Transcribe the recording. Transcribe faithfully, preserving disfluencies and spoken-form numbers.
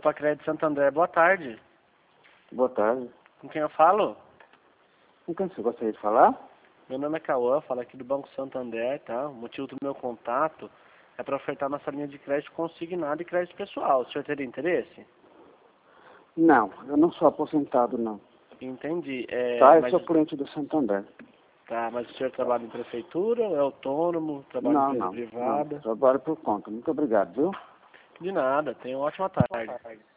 Pacred Santander, boa tarde. Boa tarde. Com quem eu falo? Com quem você gostaria de falar? Meu nome é Cauã, falo aqui do Banco Santander, tá? O motivo do meu contato é para ofertar nossa linha de crédito consignado e crédito pessoal. O senhor teria interesse? Não, eu não sou aposentado, não. Entendi. É, Tá, eu mas, sou cliente do Santander. tá, mas o senhor trabalha em prefeitura, ou é autônomo, trabalha em Não, empresa não, não. privada? Trabalho por conta. Muito obrigado, viu? De nada, tenha uma ótima tarde.